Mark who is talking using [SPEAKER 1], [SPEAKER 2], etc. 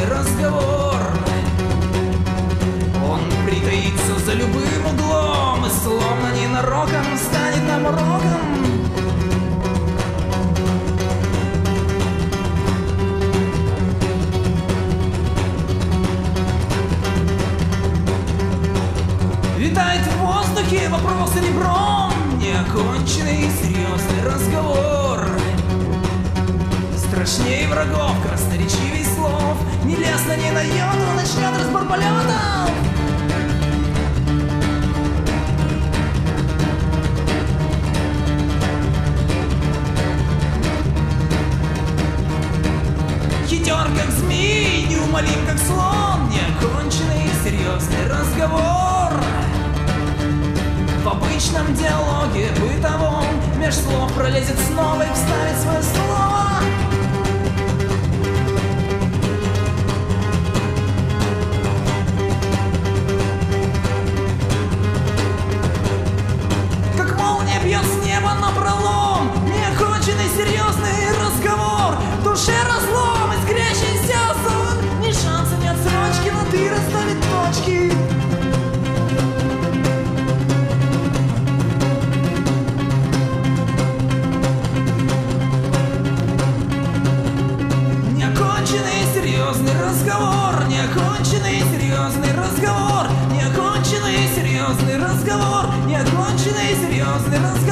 [SPEAKER 1] серьезный разговор. Он притаится за любым углом и словно ненароком станет нам уроком. Витает в воздухе вопрос ребром, неоконченный серьезный разговор. Страшнее врагов, красноречивей слов, не лестно ни на йоту, начнет разбор полетов. Хитер, как змей, неумолим, как слон, неоконченный серьезный разговор. В обычном диалоге бытовом меж слов пролезет снова и вставит свое слово. Как молния бьет с неба напролом, неоконченный серьезный разговор. В душе разлом, искрящийся сон, ни шанса, ни отсрочки, но ты расставит точки. Неоконченный разговор, неоконченный серьезный разговор, неоконченный серьезный разговор, неоконченный серьезный разговор.